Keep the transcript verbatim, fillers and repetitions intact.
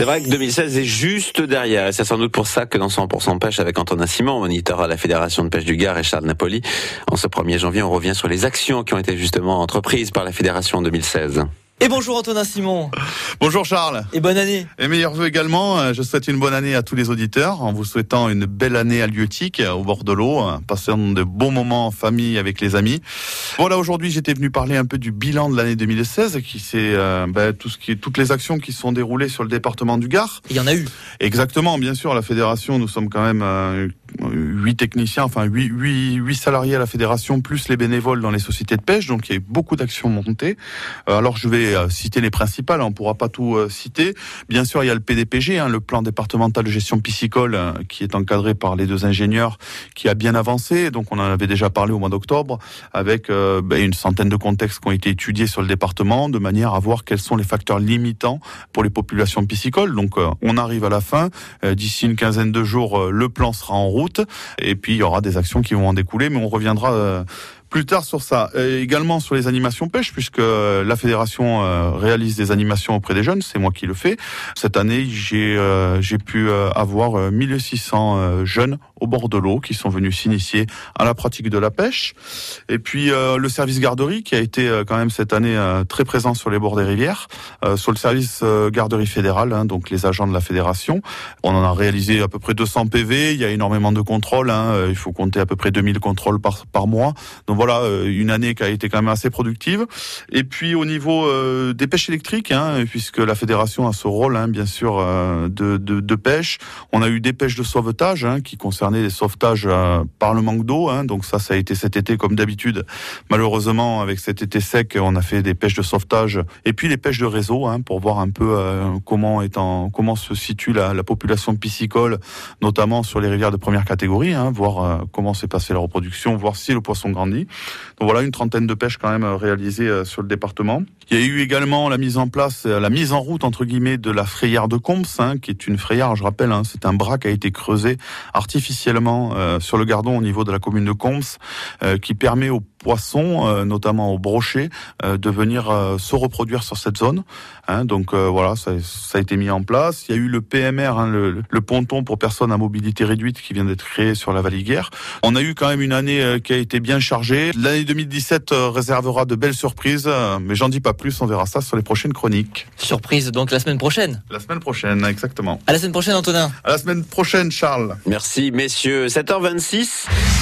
C'est vrai que deux mille seize est juste derrière, et c'est sans doute pour ça que dans cent pour cent pêche avec Antonin Simon, moniteur à la Fédération de pêche du Gard, et Charles Napoli, en ce premier janvier, on revient sur les actions qui ont été justement entreprises par la Fédération en deux mille seize. Et bonjour Antonin Simon. Bonjour Charles. Et bonne année. Et meilleurs vœux également. Je souhaite une bonne année à tous les auditeurs en vous souhaitant une belle année halieutique au bord de l'eau, passant de bons moments en famille avec les amis. Voilà, aujourd'hui j'étais venu parler un peu du bilan de l'année deux mille seize, qui c'est euh, ben, tout ce qui, toutes les actions qui sont déroulées sur le département du Gard. Il y en a eu. Exactement, bien sûr, la fédération, nous sommes quand même euh, huit techniciens, enfin huit, huit, huit salariés à la fédération, plus les bénévoles dans les sociétés de pêche, donc il y a eu beaucoup d'actions montées. Euh, alors je vais euh, citer les principales, on ne pourra pas tout euh, citer. Bien sûr, il y a le P D P G, hein, le plan départemental de gestion piscicole, euh, qui est encadré par les deux ingénieurs, qui a bien avancé. Donc on en avait déjà parlé au mois d'octobre, avec euh, ben, une centaine de contextes qui ont été étudiés sur le département, de manière à voir quels sont les facteurs limitants pour les populations piscicoles. Donc euh, on arrive à la fin, euh, d'ici une quinzaine de jours, euh, le plan sera en route, et puis il y aura des actions qui vont en découler, mais on reviendra euh, plus tard sur ça. Et également sur les animations pêche, puisque la fédération euh, réalise des animations auprès des jeunes, c'est moi qui le fais. Cette année, j'ai euh, j'ai pu euh, avoir euh, mille six cents euh, jeunes au bord de l'eau qui sont venus s'initier à la pratique de la pêche. Et puis euh, le service garderie qui a été euh, quand même cette année euh, très présent sur les bords des rivières, euh, sur le service euh, garderie fédérale, hein, donc les agents de la fédération. On en a réalisé à peu près deux cents P V, il y a énormément de contrôles, hein, il faut compter à peu près deux mille contrôles par, par mois. Donc voilà, une année qui a été quand même assez productive. Et puis au niveau euh, des pêches électriques, hein, puisque la fédération a ce rôle, hein, bien sûr, euh, de, de, de pêche. On a eu des pêches de sauvetage, hein, qui concernaient les sauvetages euh, par le manque d'eau. Hein, donc ça, ça a été cet été comme d'habitude. Malheureusement, avec cet été sec, on a fait des pêches de sauvetage. Et puis les pêches de réseau, hein, pour voir un peu euh, comment est en, comment se situe la, la population piscicole, notamment sur les rivières de première catégorie, hein, voir euh, comment s'est passée la reproduction, voir si le poisson grandit. Donc voilà, une trentaine de pêches quand même réalisées sur le département. Il y a eu également la mise en place, la mise en route entre guillemets de la frayère de Comps, hein, qui est une frayère, je rappelle, hein, c'est un bras qui a été creusé artificiellement euh, sur le Gardon au niveau de la commune de Comps, euh, qui permet aux poissons, euh, notamment aux brochets, euh, de venir euh, se reproduire sur cette zone. Hein, donc euh, voilà, ça, ça a été mis en place. Il y a eu le P M R, hein, le, le ponton pour personnes à mobilité réduite, qui vient d'être créé sur la Valiguière. On a eu quand même une année euh, qui a été bien chargée. L'année deux mille dix-sept euh, réservera de belles surprises, euh, mais j'en dis pas plus, on verra ça sur les prochaines chroniques. Surprise donc la semaine prochaine. La semaine prochaine, exactement. À la semaine prochaine Antonin. À la semaine prochaine Charles. Merci messieurs, sept heures vingt-six.